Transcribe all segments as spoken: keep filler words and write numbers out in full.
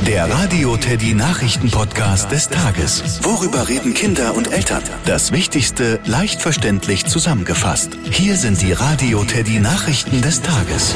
Der Radio Teddy Nachrichten-Podcast des Tages. Worüber reden Kinder und Eltern? Das Wichtigste leicht verständlich zusammengefasst. Hier sind die Radio Teddy Nachrichten des Tages.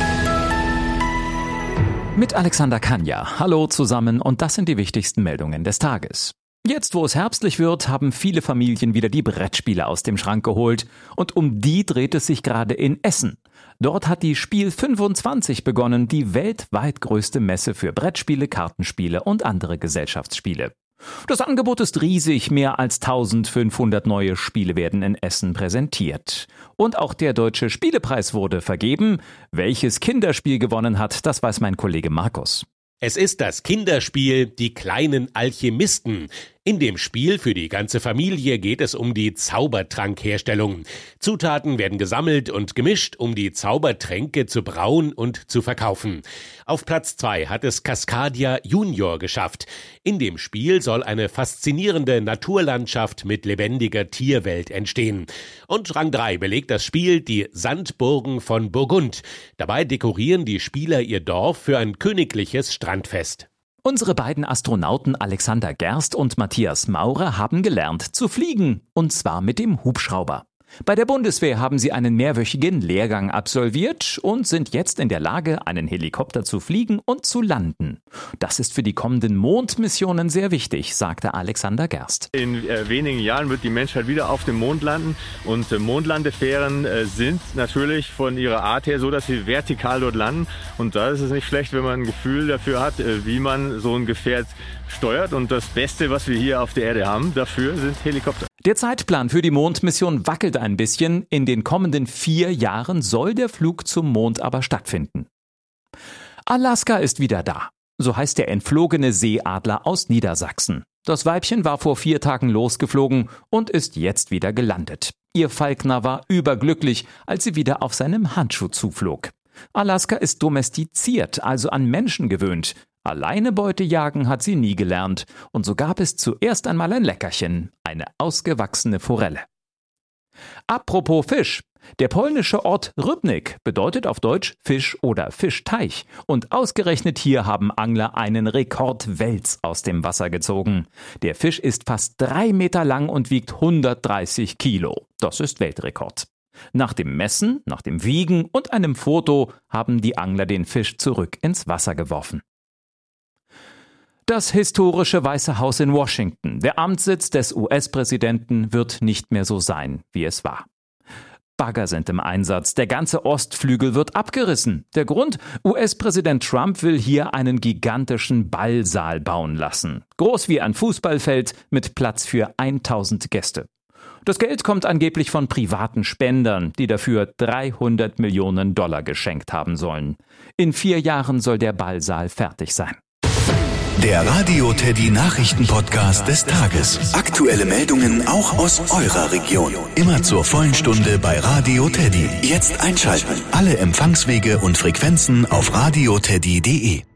Mit Alexander Kanja. Hallo zusammen und das sind die wichtigsten Meldungen des Tages. Jetzt, wo es herbstlich wird, haben viele Familien wieder die Brettspiele aus dem Schrank geholt. Und um die dreht es sich gerade in Essen. Dort hat die Spiel fünfundzwanzig begonnen, die weltweit größte Messe für Brettspiele, Kartenspiele und andere Gesellschaftsspiele. Das Angebot ist riesig, mehr als eintausendfünfhundert neue Spiele werden in Essen präsentiert. Und auch der Deutsche Spielepreis wurde vergeben. Welches Kinderspiel gewonnen hat, das weiß mein Kollege Markus. Es ist das Kinderspiel Die kleinen Alchemisten. In dem Spiel für die ganze Familie geht es um die Zaubertrankherstellung. Zutaten werden gesammelt und gemischt, um die Zaubertränke zu brauen und zu verkaufen. Auf Platz zwei hat es Cascadia Junior geschafft. In dem Spiel soll eine faszinierende Naturlandschaft mit lebendiger Tierwelt entstehen. Und Rang drei belegt das Spiel Die Sandburgen von Burgund. Dabei dekorieren die Spieler ihr Dorf für ein königliches Strandfest. Unsere beiden Astronauten Alexander Gerst und Matthias Maurer haben gelernt zu fliegen, und zwar mit dem Hubschrauber. Bei der Bundeswehr haben sie einen mehrwöchigen Lehrgang absolviert und sind jetzt in der Lage, einen Helikopter zu fliegen und zu landen. Das ist für die kommenden Mondmissionen sehr wichtig, sagte Alexander Gerst. In äh, wenigen Jahren wird die Menschheit wieder auf dem Mond landen und äh, Mondlandefähren äh, sind natürlich von ihrer Art her so, dass sie vertikal dort landen. Und da ist es nicht schlecht, wenn man ein Gefühl dafür hat, äh, wie man so ein Gefährt steuert. Und das Beste, was wir hier auf der Erde haben, dafür sind Helikopter. Der Zeitplan für die Mondmission wackelt ein bisschen. In den kommenden vier Jahren soll der Flug zum Mond aber stattfinden. Alaska ist wieder da. So heißt der entflogene Seeadler aus Niedersachsen. Das Weibchen war vor vier Tagen losgeflogen und ist jetzt wieder gelandet. Ihr Falkner war überglücklich, als sie wieder auf seinem Handschuh zuflog. Alaska ist domestiziert, also an Menschen gewöhnt. Alleine Beute jagen hat sie nie gelernt. Und so gab es zuerst einmal ein Leckerchen, eine ausgewachsene Forelle. Apropos Fisch. Der polnische Ort Rybnik bedeutet auf Deutsch Fisch oder Fischteich. Und ausgerechnet hier haben Angler einen Rekordwels aus dem Wasser gezogen. Der Fisch ist fast drei Meter lang und wiegt hundertdreißig Kilo. Das ist Weltrekord. Nach dem Messen, nach dem Wiegen und einem Foto haben die Angler den Fisch zurück ins Wasser geworfen. Das historische Weiße Haus in Washington, der Amtssitz des U S-Präsidenten, wird nicht mehr so sein, wie es war. Bagger sind im Einsatz, der ganze Ostflügel wird abgerissen. Der Grund? U S-Präsident Trump will hier einen gigantischen Ballsaal bauen lassen. Groß wie ein Fußballfeld mit Platz für tausend Gäste. Das Geld kommt angeblich von privaten Spendern, die dafür dreihundert Millionen Dollar geschenkt haben sollen. In vier Jahren soll der Ballsaal fertig sein. Der Radio Teddy Nachrichten-Podcast des Tages. Aktuelle Meldungen auch aus eurer Region. Immer zur vollen Stunde bei Radio Teddy. Jetzt einschalten. Alle Empfangswege und Frequenzen auf radioteddy punkt de.